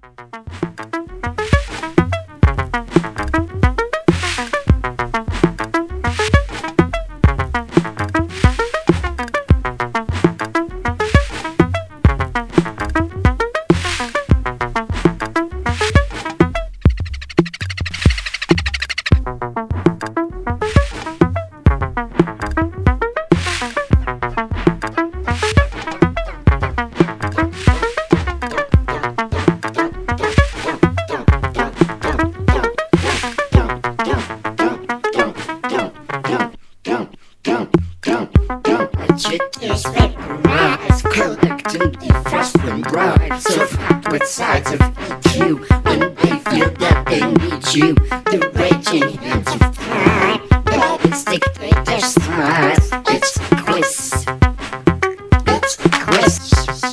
Legit is recognized, collecting the freshman bride. Surfed with sides of EQ when they feel that they need you. The raging hands of time, babies dictate their size. It's a quiz. It's a quiz.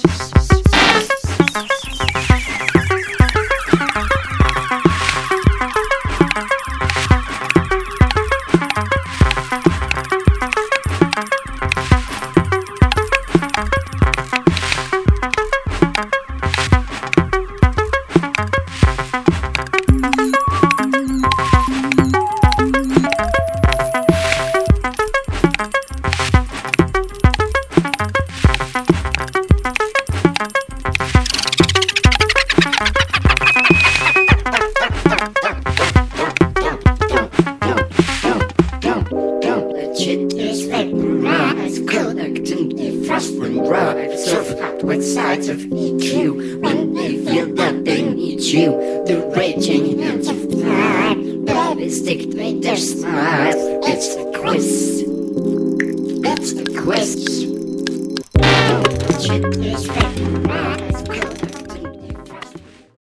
Legit is recognized, collecting the freshman bride. Surfed with sides of EQ when they feel that they need you. The raging hands of time, babies dictate their size. It's a quiz. It's a quiz. Legit is recognized.